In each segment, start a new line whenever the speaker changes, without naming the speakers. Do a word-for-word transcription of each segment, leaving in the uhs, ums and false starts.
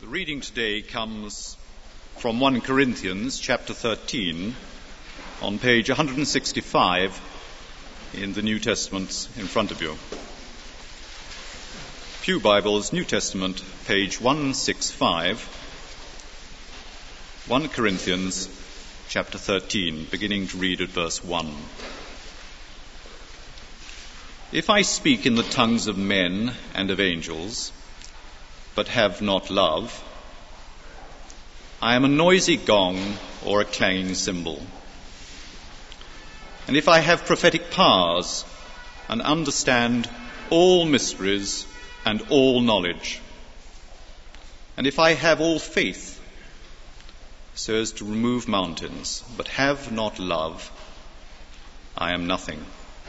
The reading today comes from First Corinthians chapter thirteen on page one hundred sixty-five in the New Testament in front of you. Pew Bibles, New Testament, page one sixty-five, First Corinthians chapter thirteen, beginning to read at verse one. If I speak in the tongues of men and of angels, but have not love, I am a noisy gong or a clanging cymbal. And if I have prophetic powers and understand all mysteries and all knowledge, and if I have all faith so as to remove mountains, but have not love, I am nothing.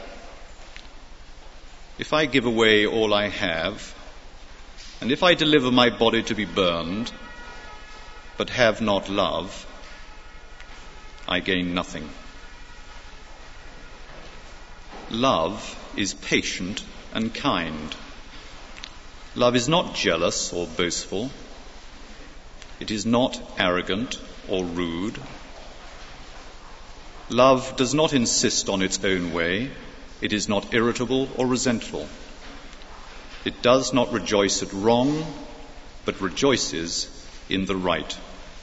If I give away all I have, and if I deliver my body to be burned, but have not love, I gain nothing. Love is patient and kind. Love is not jealous or boastful. It is not arrogant or rude. Love does not insist on its own way. It is not irritable or resentful. It does not rejoice at wrong, but rejoices in the right.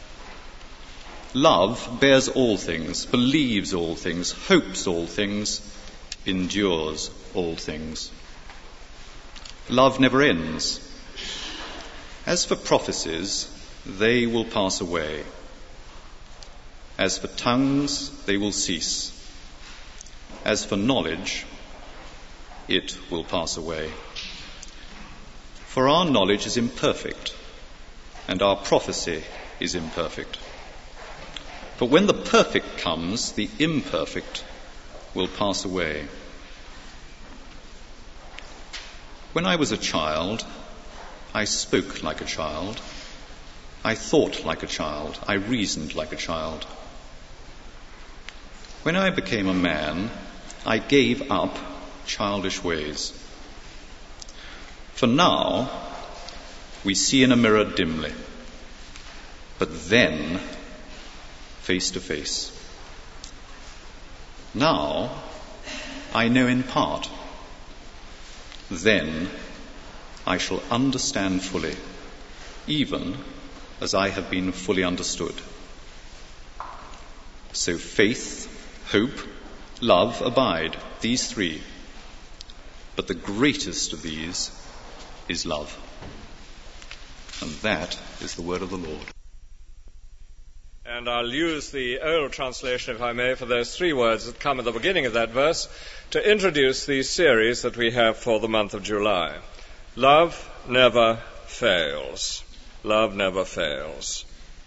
Love bears all things, believes all things, hopes all things, endures all things. Love never ends. As for prophecies, they will pass away. As for tongues, they will cease. As for knowledge, it will pass away. For our knowledge is imperfect, and our prophecy is imperfect. But when the perfect comes, the imperfect will pass away. When I was a child, I spoke like a child. I thought like a child. I reasoned like a child. When I became a man, I gave up childish ways. For now, we see in a mirror dimly, but then face to face. Now, I know in part. Then I shall understand fully, even as I have been fully understood. So faith, hope, love abide, these three. But the greatest of these is love. And that is the word of the Lord.
And I'll use the old translation, if I may, for those three words that come at the beginning of that verse to introduce the series that we have for the month of July. Love never fails. Love never fails.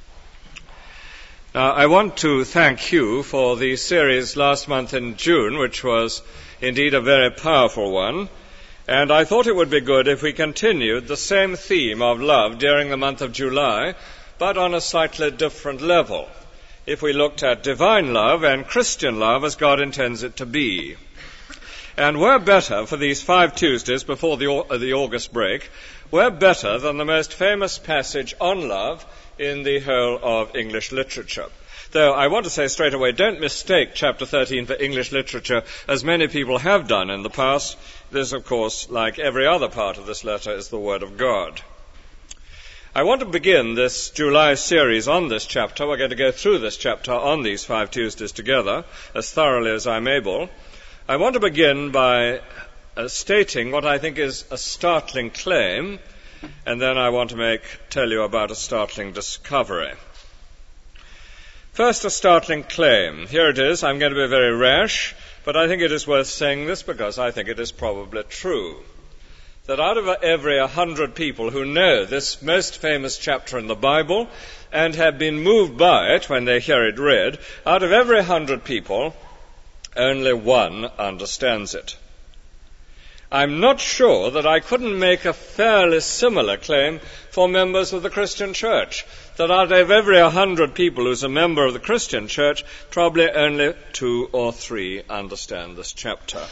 Now, I want to thank Hugh for the series last month in June, which was indeed a very powerful one. And I thought it would be good if we continued the same theme of love during the month of July, but on a slightly different level, if we looked at divine love and Christian love as God intends it to be. And we're better, for these five Tuesdays before the, the August break, we're better than the most famous passage on love in the whole of English literature. Though I want to say straight away, don't mistake chapter thirteen for English literature, as many people have done in the past. This, of course, like every other part of this letter, is the Word of God. I want to begin this July series on this chapter. We're going to go through this chapter on these five Tuesdays together, as thoroughly as I'm able. I want to begin by uh, stating what I think is a startling claim, and then I want to make tell you about a startling discovery. First, a startling claim. Here it is. I'm going to be very rash, but I think it is worth saying this because I think it is probably true. That out of every a hundred people who know this most famous chapter in the Bible and have been moved by it when they hear it read, out of every hundred people, only one understands it. I'm not sure that I couldn't make a fairly similar claim for members of the Christian church, that out of every a hundred people who's a member of the Christian church, probably only two or three understand this chapter.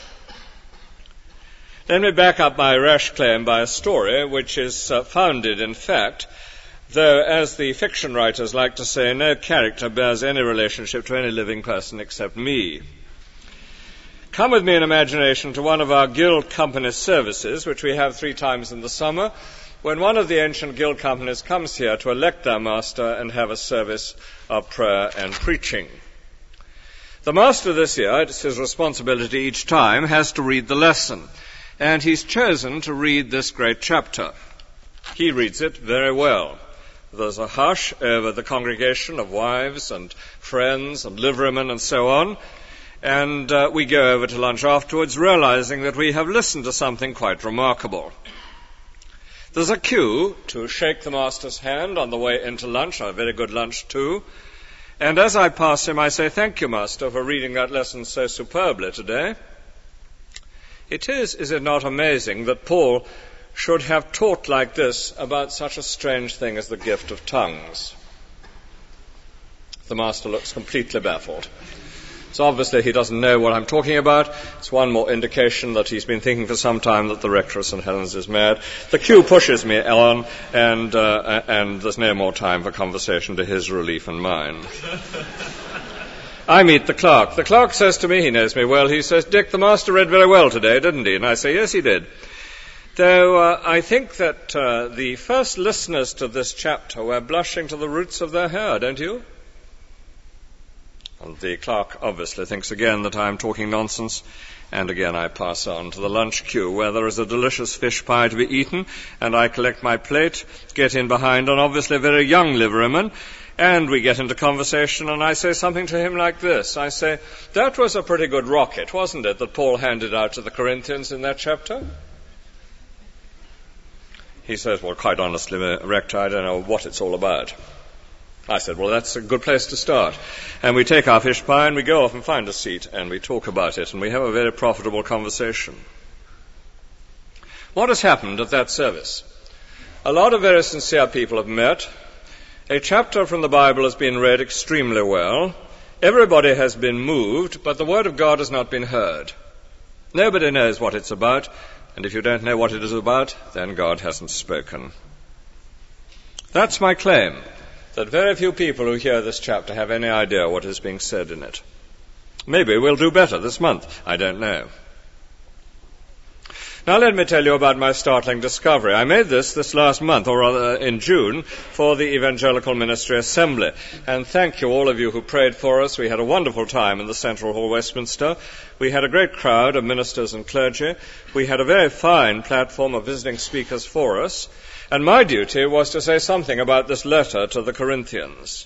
Let me back up my rash claim by a story which is uh, founded in fact, though, as the fiction writers like to say, no character bears any relationship to any living person except me. Come with me in imagination to one of our guild company services, which we have three times in the summer, when one of the ancient guild companies comes here to elect their master and have a service of prayer and preaching. The master this year, it's his responsibility each time, has to read the lesson, and he's chosen to read this great chapter. He reads it very well. There's a hush over the congregation of wives and friends and liverymen and so on, and uh, we go over to lunch afterwards, realizing that we have listened to something quite remarkable. There's a cue to shake the master's hand on the way into lunch, a very good lunch too, and as I pass him I say, "Thank you, master, for reading that lesson so superbly today." It is, is it not amazing that Paul should have taught like this about such a strange thing as the gift of tongues? The master looks completely baffled. So obviously he doesn't know what I'm talking about. It's one more indication that he's been thinking for some time that the rector of Saint Helens is mad. The cue pushes me on, and, uh, and there's no more time for conversation to his relief and mine. I meet the clerk. The clerk says to me, he knows me well, he says, "Dick, the master read very well today, didn't he?" And I say, "Yes, he did." Though uh, I think that uh, the first listeners to this chapter were blushing to the roots of their hair, don't you? And the clerk obviously thinks again that I am talking nonsense, and again I pass on to the lunch queue, where there is a delicious fish pie to be eaten, and I collect my plate, get in behind an obviously very young liveryman, and we get into conversation, and I say something to him like this. I say, "That was a pretty good rocket, wasn't it, that Paul handed out to the Corinthians in that chapter?" He says, "Well, quite honestly, Rector, I don't know what it's all about." I said, "Well, that's a good place to start." And we take our fish pie and we go off and find a seat and we talk about it, and we have a very profitable conversation. What has happened at that service? A lot of very sincere people have met. A chapter from the Bible has been read extremely well. Everybody has been moved, but the Word of God has not been heard. Nobody knows what it's about, and if you don't know what it is about, then God hasn't spoken. That's my claim, that very few people who hear this chapter have any idea what is being said in it. Maybe we'll do better this month. I don't know. Now let me tell you about my startling discovery. I made this this last month, or rather in June, for the Evangelical Ministry Assembly. And thank you all of you who prayed for us. We had a wonderful time in the Central Hall, Westminster. We had a great crowd of ministers and clergy. We had a very fine platform of visiting speakers for us. And my duty was to say something about this letter to the Corinthians.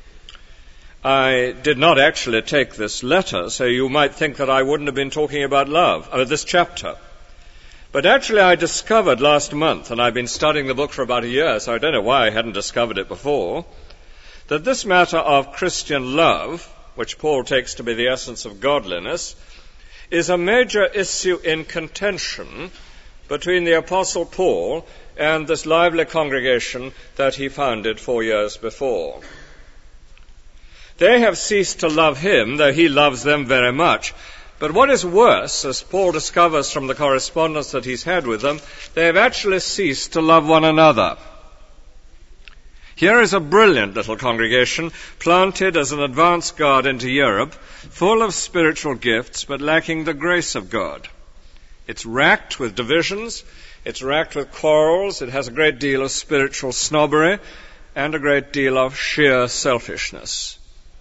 I did not actually take this letter, so you might think that I wouldn't have been talking about love, or this chapter. But actually I discovered last month, and I've been studying the book for about a year, so I don't know why I hadn't discovered it before, that this matter of Christian love, which Paul takes to be the essence of godliness, is a major issue in contention between the Apostle Paul and this lively congregation that he founded four years before. They have ceased to love him, though he loves them very much. But what is worse, as Paul discovers from the correspondence that he's had with them, they have actually ceased to love one another. Here is a brilliant little congregation, planted as an advance guard into Europe, full of spiritual gifts, but lacking the grace of God. It's racked with divisions, it's racked with quarrels, it has a great deal of spiritual snobbery, and a great deal of sheer selfishness.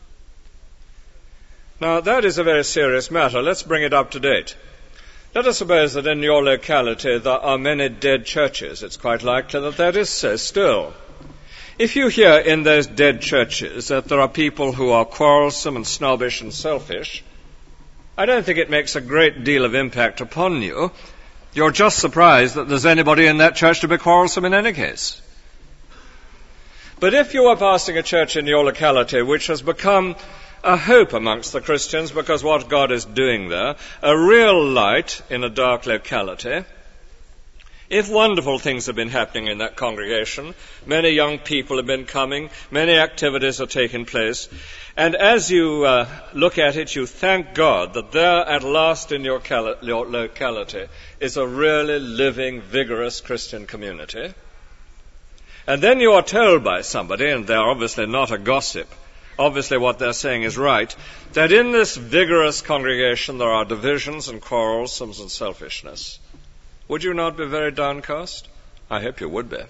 Now, that is a very serious matter. Let's bring it up to date. Let us suppose that in your locality there are many dead churches. It's quite likely that that is so still. If you hear in those dead churches that there are people who are quarrelsome and snobbish and selfish, I don't think it makes a great deal of impact upon you. You're just surprised that there's anybody in that church to be quarrelsome in any case. But if you are pastoring a church in your locality which has become a hope amongst the Christians because what God is doing there, a real light in a dark locality, if wonderful things have been happening in that congregation, many young people have been coming, many activities are taking place, and as you uh, look at it, you thank God that there at last in your, cali- your locality is a really living, vigorous Christian community. And then you are told by somebody, and they're obviously not a gossip, obviously what they're saying is right, that in this vigorous congregation there are divisions and quarrelsomes and selfishness. Would you not be very downcast? I hope you would be.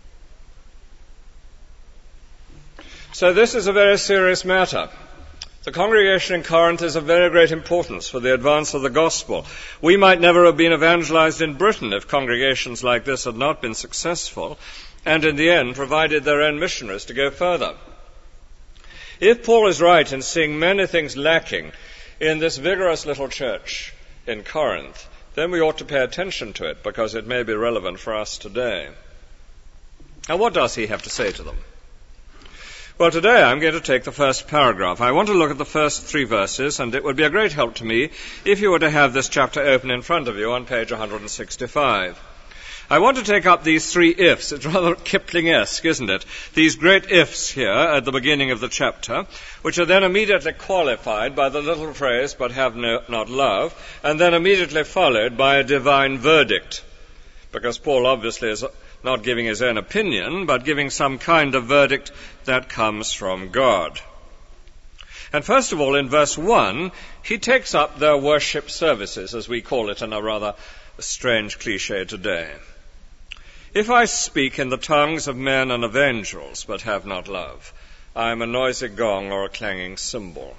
So this is a very serious matter. The congregation in Corinth is of very great importance for the advance of the gospel. We might never have been evangelized in Britain if congregations like this had not been successful, and in the end provided their own missionaries to go further. If Paul is right in seeing many things lacking in this vigorous little church in Corinth, then we ought to pay attention to it, because it may be relevant for us today. Now, what does he have to say to them? Well, today I'm going to take the first paragraph. I want to look at the first three verses, and it would be a great help to me if you were to have this chapter open in front of you on page one hundred sixty-five. I want to take up these three ifs. It's rather Kipling-esque, isn't it? These great ifs here at the beginning of the chapter, which are then immediately qualified by the little phrase, but have no, not love, and then immediately followed by a divine verdict. Because Paul obviously is not giving his own opinion, but giving some kind of verdict that comes from God. And first of all, in verse one, he takes up their worship services, as we call it in a rather strange cliche today. If I speak in the tongues of men and of angels, but have not love, I am a noisy gong or a clanging cymbal.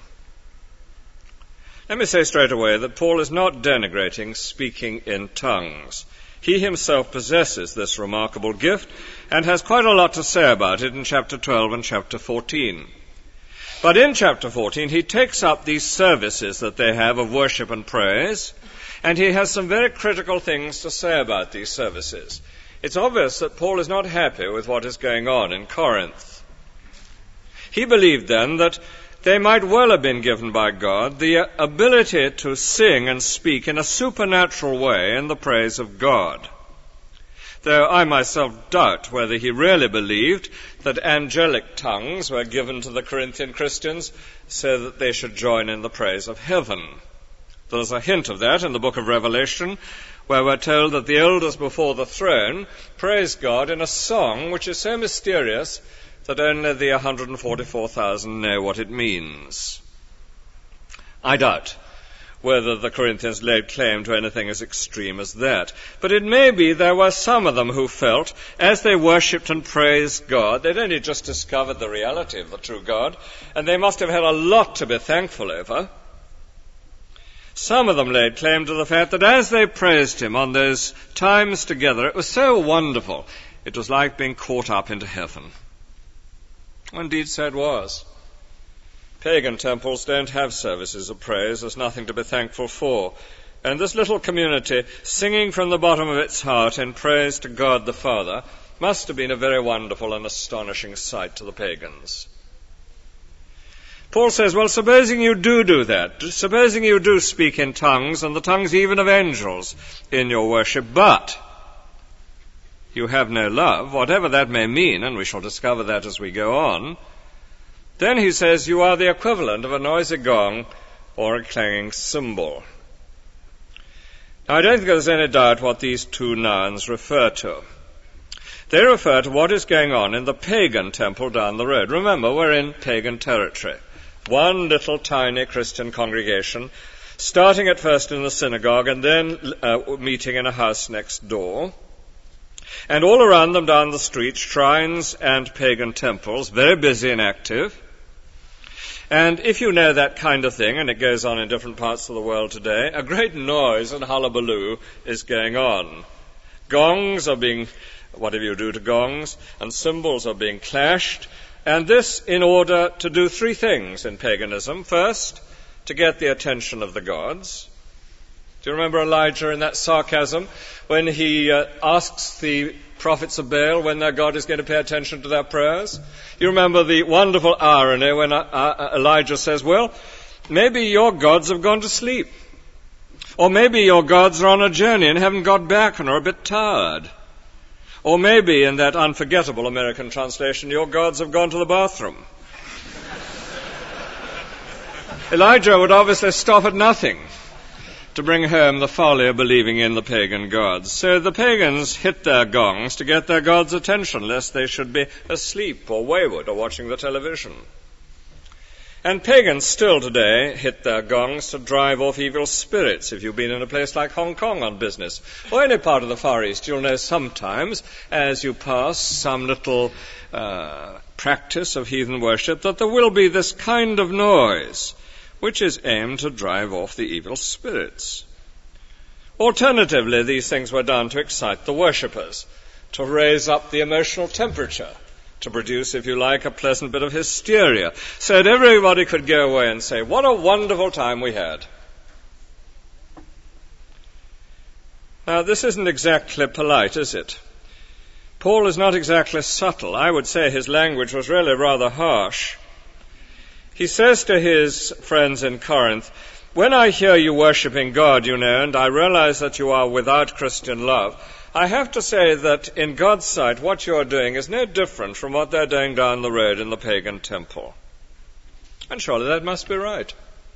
Let me say straight away that Paul is not denigrating speaking in tongues. He himself possesses this remarkable gift and has quite a lot to say about it in chapter twelve and chapter fourteen. But in chapter fourteen, he takes up these services that they have of worship and praise, and he has some very critical things to say about these services. It's obvious that Paul is not happy with what is going on in Corinth. He believed then that they might well have been given by God the ability to sing and speak in a supernatural way in the praise of God. Though I myself doubt whether he really believed that angelic tongues were given to the Corinthian Christians so that they should join in the praise of heaven. There's a hint of that in the book of Revelation, where we're told that the elders before the throne praise God in a song which is so mysterious that only the one hundred forty-four thousand know what it means. I doubt whether the Corinthians laid claim to anything as extreme as that. But it may be there were some of them who felt, as they worshipped and praised God, they'd only just discovered the reality of the true God, and they must have had a lot to be thankful over. Some of them laid claim to the fact that as they praised him on those times together, it was so wonderful, it was like being caught up into heaven. Indeed, so it was. Pagan temples don't have services of praise. There's nothing to be thankful for. And this little community, singing from the bottom of its heart in praise to God the Father, must have been a very wonderful and astonishing sight to the pagans. Paul says, well, supposing you do do that, supposing you do speak in tongues, and the tongues even of angels, in your worship, but you have no love, whatever that may mean, and we shall discover that as we go on, then he says you are the equivalent of a noisy gong or a clanging cymbal. Now, I don't think there's any doubt what these two nouns refer to. They refer to what is going on in the pagan temple down the road. Remember, we're in pagan territory. One little tiny Christian congregation, starting at first in the synagogue and then uh, meeting in a house next door. And all around them down the street, shrines and pagan temples, very busy and active. And if you know that kind of thing, and it goes on in different parts of the world today, a great noise and hullabaloo is going on. Gongs are being, whatever you do to gongs, and cymbals are being clashed. And this in order to do three things in paganism. First, to get the attention of the gods. Do you remember Elijah in that sarcasm when he uh, asks the prophets of Baal when their God is going to pay attention to their prayers? You remember the wonderful irony when uh, uh, Elijah says, well, maybe your gods have gone to sleep. Or maybe your gods are on a journey and haven't got back and are a bit tired. Or maybe, in that unforgettable American translation, your gods have gone to the bathroom. Elijah would obviously stop at nothing. to bring home the folly of believing in the pagan gods. So the pagans hit their gongs to get their gods' attention, lest they should be asleep or wayward or watching the television. And pagans still today hit their gongs to drive off evil spirits. If you've been in a place like Hong Kong on business, or any part of the Far East, you'll know sometimes, as you pass some little uh, practice of heathen worship, that there will be this kind of noise, which is aimed to drive off the evil spirits. Alternatively, these things were done to excite the worshippers, to raise up the emotional temperature, to produce, if you like, a pleasant bit of hysteria, so that everybody could go away and say, what a wonderful time we had. Now, this isn't exactly polite, is it? Paul is not exactly subtle. I would say his language was really rather harsh. He says to his friends in Corinth, when I hear you worshipping God, you know, and I realize that you are without Christian love, I have to say that in God's sight, what you're doing is no different from what they're doing down the road in the pagan temple. And surely that must be right.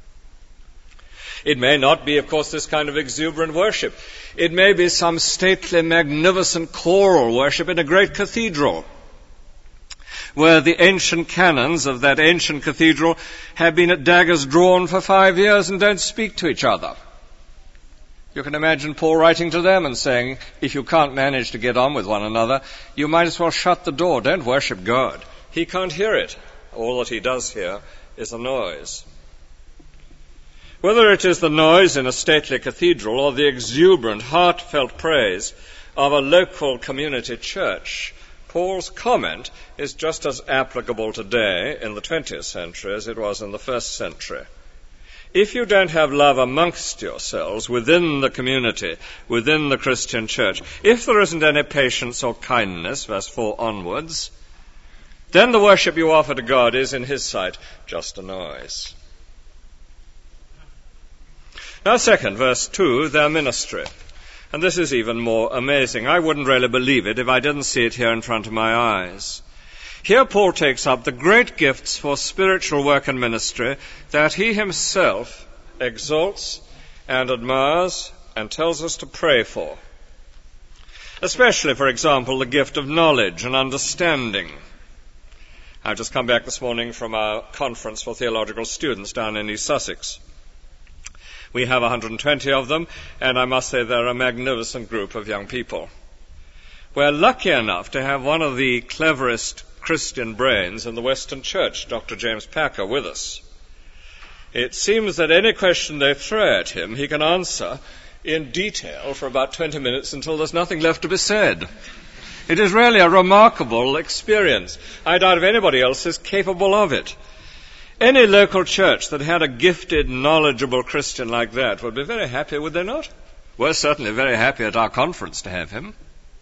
It may not be, of course, this kind of exuberant worship. It may be some stately, magnificent choral worship in a great cathedral, where the ancient canons of that ancient cathedral have been at daggers drawn for five years and don't speak to each other. You can imagine Paul writing to them and saying, if you can't manage to get on with one another, you might as well shut the door. Don't worship God. He can't hear it. All that he does hear is a noise. Whether it is the noise in a stately cathedral or the exuberant, heartfelt praise of a local community church, Paul's comment is just as applicable today in the twentieth century as it was in the first century. If you don't have love amongst yourselves, within the community, within the Christian church, if there isn't any patience or kindness, verse four onwards, then the worship you offer to God is, in his sight, just a noise. Now second, verse two, their ministry. And this is even more amazing. I wouldn't really believe it if I didn't see it here in front of my eyes. Here Paul takes up the great gifts for spiritual work and ministry that he himself exalts and admires and tells us to pray for. Especially, for example, the gift of knowledge and understanding. I've just come back this morning from our conference for theological students down in East Sussex. We have one hundred twenty of them, and I must say they're a magnificent group of young people. We're lucky enough to have one of the cleverest Christian brains in the Western Church, Doctor James Packer, with us. It seems that any question they throw at him, he can answer in detail for about twenty minutes until there's nothing left to be said. It is really a remarkable experience. I doubt if anybody else is capable of it. Any local church that had a gifted, knowledgeable Christian like that would be very happy, would they not? We're certainly very happy at our conference to have him.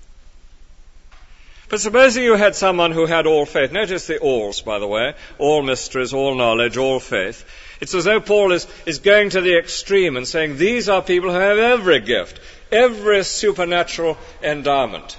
But supposing you had someone who had all faith. Notice the alls, by the way. All mysteries, all knowledge, all faith. It's as though Paul is, is going to the extreme and saying these are people who have every gift, every supernatural endowment.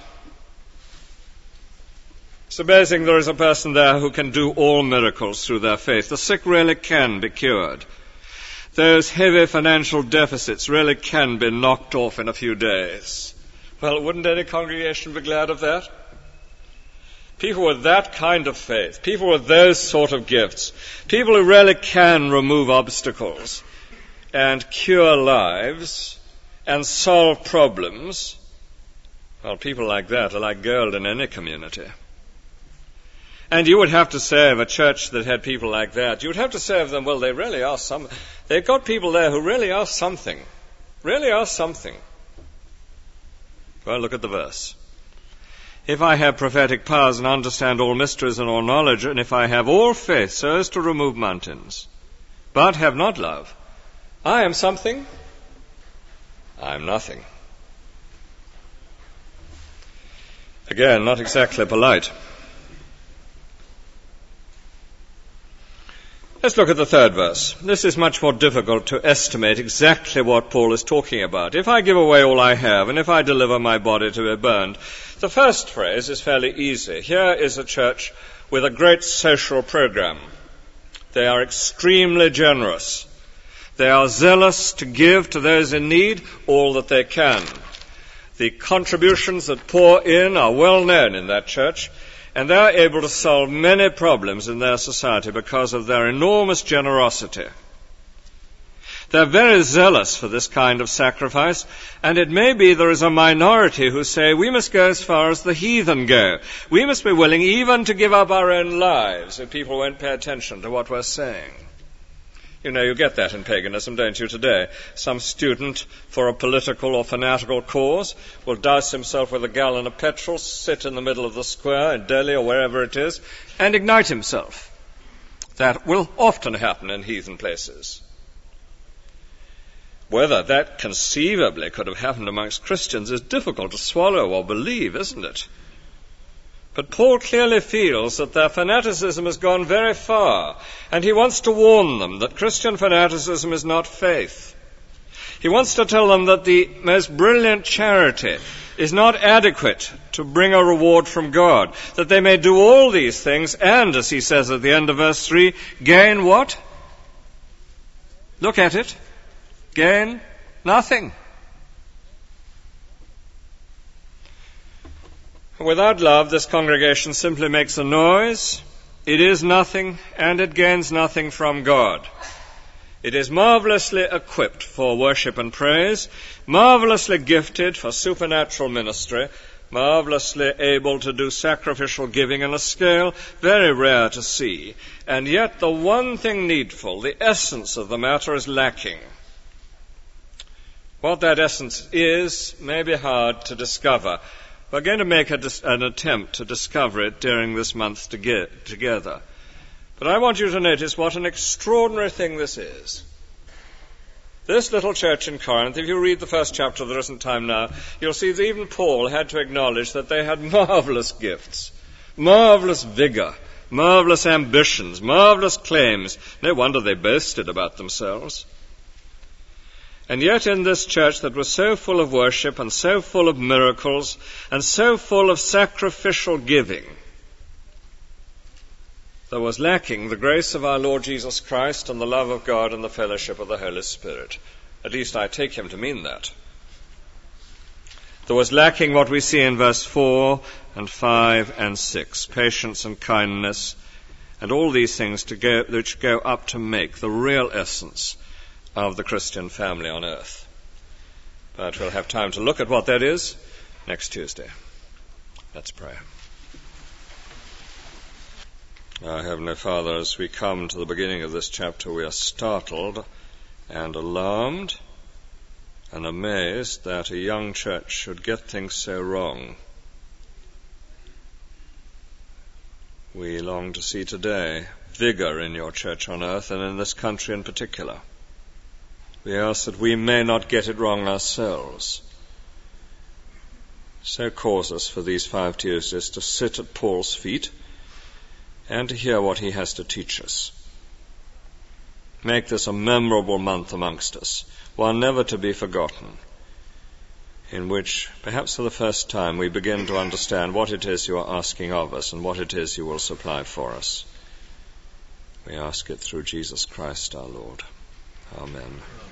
Supposing there is a person there who can do all miracles through their faith. The sick really can be cured. Those heavy financial deficits really can be knocked off in a few days. Well, wouldn't any congregation be glad of that? People with that kind of faith, people with those sort of gifts, people who really can remove obstacles and cure lives and solve problems, well, people like that are like gold in any community. And you would have to say of a church that had people like that, you would have to say of them, well, they really are some, they've got people there who really are something, really are something. Well, look at the verse. If I have prophetic powers and understand all mysteries and all knowledge, and if I have all faith so as to remove mountains, but have not love, I am something, I am nothing. Again, not exactly polite. Let's look at the third verse. This is much more difficult to estimate exactly what Paul is talking about. If I give away all I have, and if I deliver my body to be burned, the first phrase is fairly easy. Here is a church with a great social program. They are extremely generous. They are zealous to give to those in need all that they can. The contributions that pour in are well known in that church, and they are able to solve many problems in their society because of their enormous generosity. They're very zealous for this kind of sacrifice, and it may be there is a minority who say we must go as far as the heathen go. We must be willing even to give up our own lives if people won't pay attention to what we're saying. You know, you get that in paganism, don't you, today? Some student for a political or fanatical cause will douse himself with a gallon of petrol, sit in the middle of the square in Delhi or wherever it is, and ignite himself. That will often happen in heathen places. Whether that conceivably could have happened amongst Christians is difficult to swallow or believe, isn't it? But Paul clearly feels that their fanaticism has gone very far, and he wants to warn them that Christian fanaticism is not faith. He wants to tell them that the most brilliant charity is not adequate to bring a reward from God, that they may do all these things and, as he says at the end of verse three, gain what? Look at it. Gain nothing. Without love, this congregation simply makes a noise. It is nothing, and it gains nothing from God. It is marvelously equipped for worship and praise, marvelously gifted for supernatural ministry, marvelously able to do sacrificial giving on a scale very rare to see, and yet the one thing needful, the essence of the matter, is lacking. What that essence is may be hard to discover. We're going to make a, an attempt to discover it during this month to get together. But I want you to notice what an extraordinary thing this is. This little church in Corinth, if you read the first chapter, there isn't time now, you'll see that even Paul had to acknowledge that they had marvelous gifts, marvelous vigor, marvelous ambitions, marvelous claims. No wonder they boasted about themselves. And yet in this church that was so full of worship and so full of miracles and so full of sacrificial giving, there was lacking the grace of our Lord Jesus Christ and the love of God and the fellowship of the Holy Spirit. At least I take him to mean that. There was lacking what we see in verse four and five and six, patience and kindness, and all these things to go, which go up to make the real essence of the Christian family on earth. But we'll have time to look at what that is next Tuesday. Let's pray. Our Heavenly Father, as we come to the beginning of this chapter, we are startled and alarmed and amazed that a young church should get things so wrong. We long to see today vigor in your church on earth and in this country in particular. We ask that we may not get it wrong ourselves. So cause us for these five Tuesdays to sit at Paul's feet and to hear what he has to teach us. Make this a memorable month amongst us, one never to be forgotten, in which, perhaps for the first time, we begin to understand what it is you are asking of us and what it is you will supply for us. We ask it through Jesus Christ our Lord. Amen.